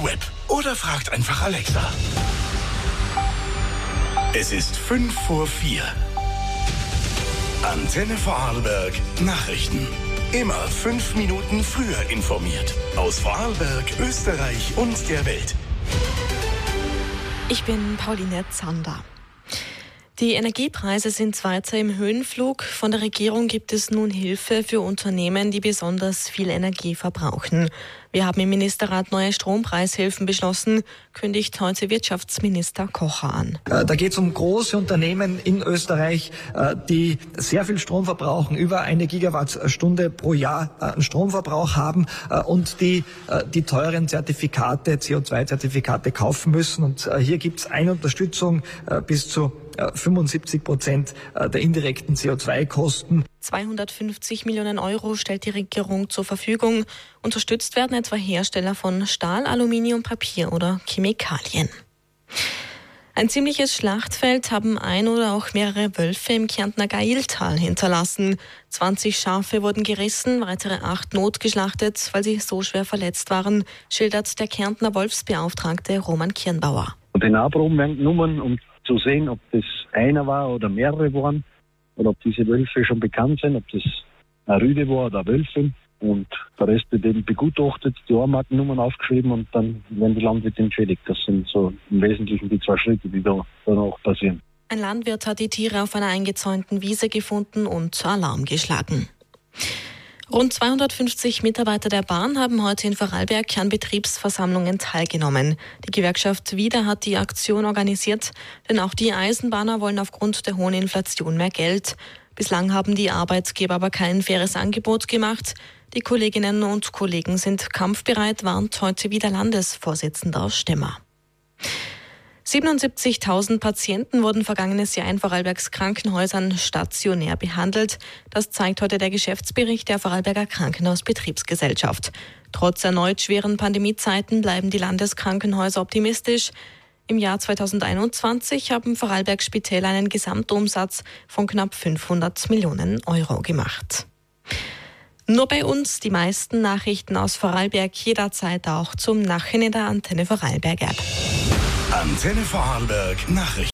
Web oder fragt einfach Alexa. Es ist 5:04. Antenne Vorarlberg Nachrichten. Immer 5 Minuten früher informiert. Aus Vorarlberg, Österreich und der Welt. Ich bin Pauline Zander. Die Energiepreise sind weiter im Höhenflug. Von der Regierung gibt es nun Hilfe für Unternehmen, die besonders viel Energie verbrauchen. Wir haben im Ministerrat neue Strompreishilfen beschlossen, kündigt heute Wirtschaftsminister Kocher an. Da geht es um große Unternehmen in Österreich, die sehr viel Strom verbrauchen, über 1 Gigawattstunde pro Jahr an Stromverbrauch haben und die teuren Zertifikate, CO2-Zertifikate kaufen müssen. Und hier gibt es eine Unterstützung bis zu 75% der indirekten CO2-Kosten. 250 Millionen Euro stellt die Regierung zur Verfügung. Unterstützt werden etwa Hersteller von Stahl, Aluminium, Papier oder Chemikalien. Ein ziemliches Schlachtfeld haben ein oder auch mehrere Wölfe im Kärntner Gailtal hinterlassen. 20 Schafe wurden gerissen, weitere 8 notgeschlachtet, weil sie so schwer verletzt waren, schildert der Kärntner Wolfsbeauftragte Roman Kirnbauer. Den Nachproben werden genommen, um zu sehen, ob das einer war oder mehrere waren, oder ob diese Wölfe schon bekannt sind, ob das eine Rüde war oder eine Wölfin. Und der Rest wird eben begutachtet, die Armarkennummern aufgeschrieben und dann werden die Landwirte entschädigt. Das sind so im Wesentlichen die 2 Schritte, die da danach passieren. Ein Landwirt hat die Tiere auf einer eingezäunten Wiese gefunden und Alarm geschlagen. Rund 250 Mitarbeiter der Bahn haben heute in Vorarlberg an Betriebsversammlungen teilgenommen. Die Gewerkschaft WIDA hat die Aktion organisiert, denn auch die Eisenbahner wollen aufgrund der hohen Inflation mehr Geld. Bislang haben die Arbeitgeber aber kein faires Angebot gemacht. Die Kolleginnen und Kollegen sind kampfbereit, warnt heute wieder Landesvorsitzender Stemmer. 77.000 Patienten wurden vergangenes Jahr in Vorarlbergs Krankenhäusern stationär behandelt. Das zeigt heute der Geschäftsbericht der Vorarlberger Krankenhausbetriebsgesellschaft. Trotz erneut schweren Pandemiezeiten bleiben die Landeskrankenhäuser optimistisch. Im Jahr 2021 haben Vorarlbergs Spitäler einen Gesamtumsatz von knapp 500 Millionen Euro gemacht. Nur bei uns die meisten Nachrichten aus Vorarlberg jederzeit auch zum Nachhinein in der Antenne Vorarlberg App. Antenne Vorarlberg Nachrichten.